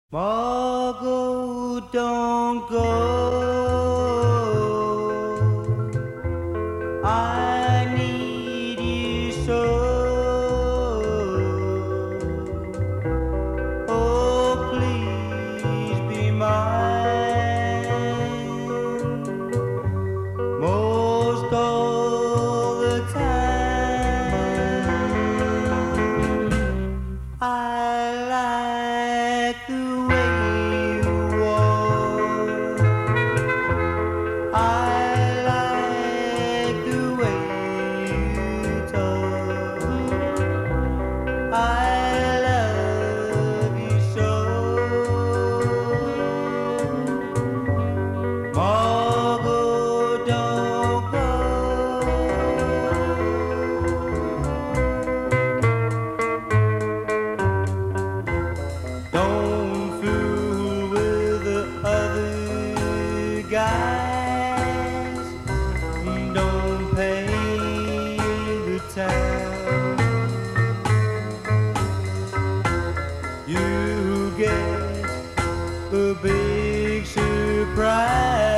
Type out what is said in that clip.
Margot, don't go. I need you so. Oh, please be mine. Most all the time. I like the way you walk. I like the way you talk. I love you so. Margot, don't go. Don't fool with the other guys. Don't paint the town. You get a big surprise.